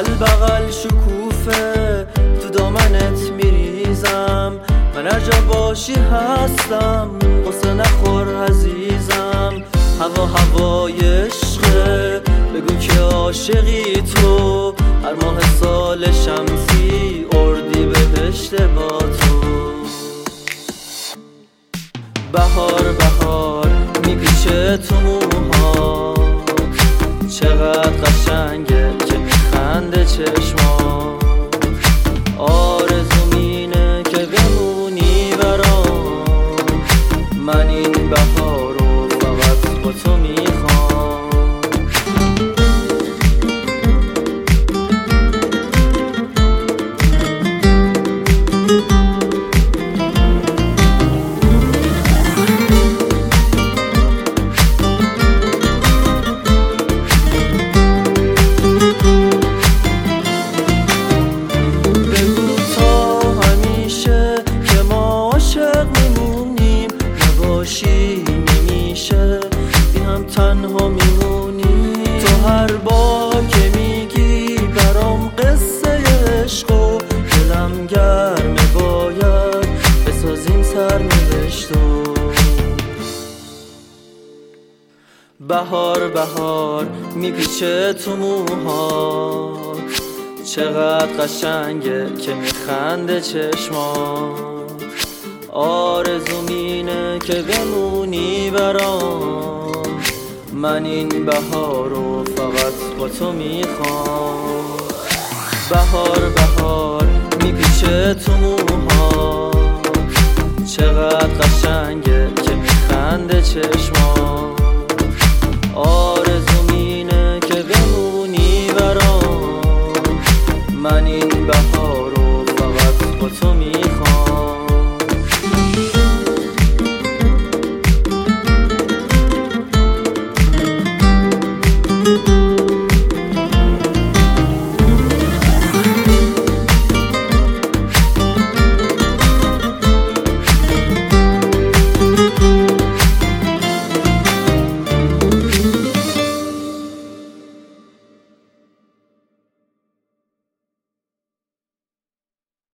بغل شکوفه تو دامنت میریزم، من هرجا باشی هستم، قصه نخور عزیزم. هوای عشقه، بگو که عاشقی تو، هر ماه سال شمسی اردی بهشت با تو. بهار میپیچه تو موها، چقدر قشنگه که میخنده چشما. آرزوم اینه که بمونی برام، من این بهار رو فقط با تو میخوام. نمیشه این هم تنها میمونی، تو هر بار که میگی برام قصه عشق و دلم گرمه، باید بسازیم سرنوشتو. بهار میپیچه تو موها، چقدر قشنگه که میخنده چشمات. آرزوم اینه که بمونی برام، من این بهار رو فقط با تو میخوام. بهار میپیچه تو